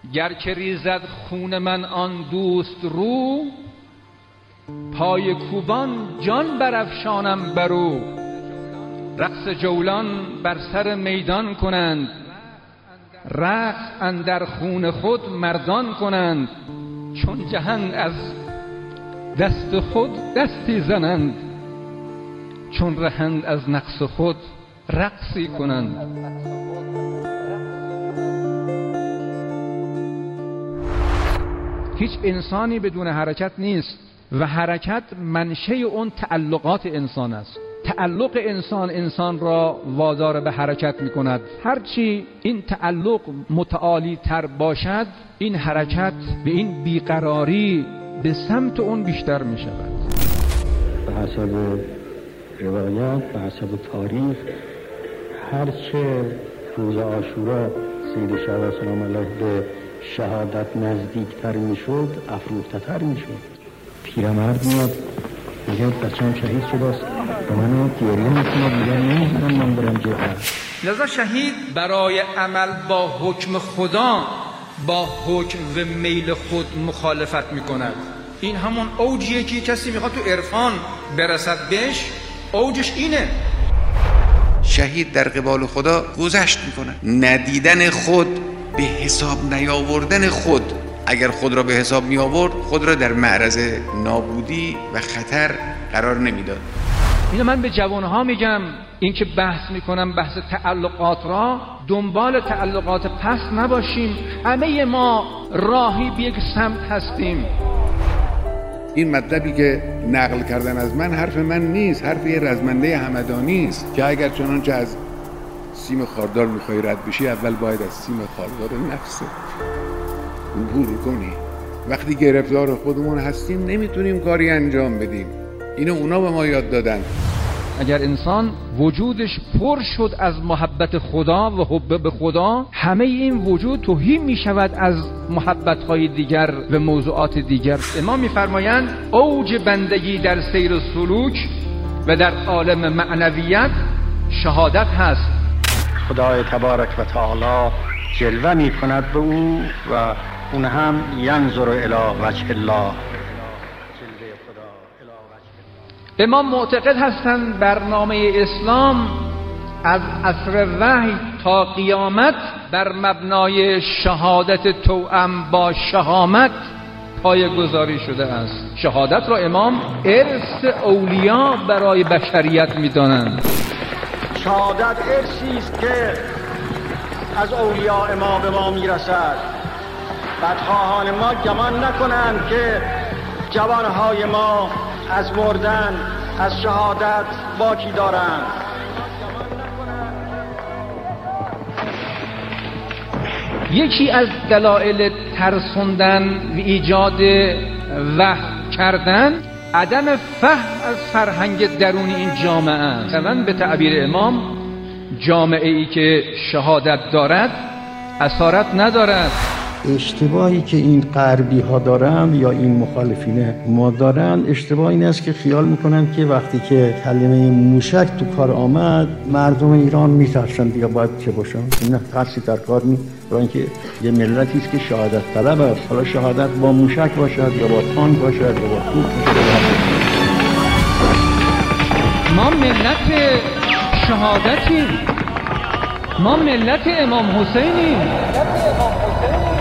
گر که ریزد خون من آن دوست رو، پای کوبان جان برافشانم برو. رقص جولان بر سر میدان کنند، رقص اندر خون خود مردان کنند. چون جهند از دست خود دستی زنند، چون رهند از نقص خود رقصی کنند. هیچ انسانی بدون حرکت نیست و حرکت منشأ اون تعلقات انسان است. تعلق انسان را وادار به حرکت می کند. هرچی این تعلق متعالی تر باشد، این حرکت به این بیقراری به سمت اون بیشتر می شود. به حسب روایات، به حسب تاریخ، هرچه روز عاشورا سید شهدا سلام الله به شهادت نزدیکتر می شد، افروخته تر می شد. پیرمرد میاد میگه بچه‌م شهید شداست، به من گریه میکنه، میگه نه من برم جبهه. لذا شهید برای عمل با حکم خدا با حکم و میل خود مخالفت میکند. این همون اوجیه که کسی میخواد تو عرفان برسد بهش، اوجش اینه. شهید در قبال خدا گذشت میکنه. ندیدن خود، به حساب نیاوردن خود. اگر خود را به حساب می آورد، خود را در معرض نابودی و خطر قرار نمیداد. اینو من به جوانها میگم، این که بحث میکنم بحث تعلقات را، دنبال تعلقات پس نباشیم. همه ما راهی به یک سمت هستیم. این مطلبی که نقل کردن از من حرف من نیست، حرف یه رزمنده همدانی است که اگر چنانچه از سیم خاردار میخوای رد بشی، اول باید از سیم خاردار نفسه عبور کنی. وقتی گرفتار خودمون هستیم نمیتونیم کاری انجام بدیم. اینو اونا به ما یاد دادن. اگر انسان وجودش پر شد از محبت خدا و حب به خدا، همه این وجود تهی می شود از محبت‌های دیگر و موضوعات دیگر. امام می‌فرمایند اوج بندگی در سیر سلوک و در عالم معنویت شهادت هست. خدای تبارک و تعالی جلوه می کند به او و اون هم ینظر الی وجه الله. امام معتقد هستند برنامه اسلام از عصر وحی تا قیامت بر مبنای شهادت توأم با شهامت پایه‌گذاری شده است. شهادت را امام ارث اولیا برای بشریت می‌دانند. شهادت ارثی است که از اولیاء ما به ما میرسد. بدخواهان ما گمان نکنند که جوانهای ما از مردن از شهادت باکی دارند. یکی از دلایل ترسوندن و ایجاد وهم کردن عدم فهم از فرهنگ درونی این جامعه است. مثلا به تعبیر امام، جامعه ای که شهادت دارد اسارت ندارد. اشتباهی که این غربی ها دارن یا این مخالفین ما دارن، اشتباه این است که خیال میکنن که وقتی که کلمه موشک تو کار آمد مردم ایران میترسن دیگه باید چه باشن. نه، ترسی در کار نیست، برای اینکه یه ملتی است که شهادت طلب است. حالا شهادت با موشک باشد یا با تانک باشد یا با توپ باشد. ما ملت شهادتیم، ما ملت امام حسینیم.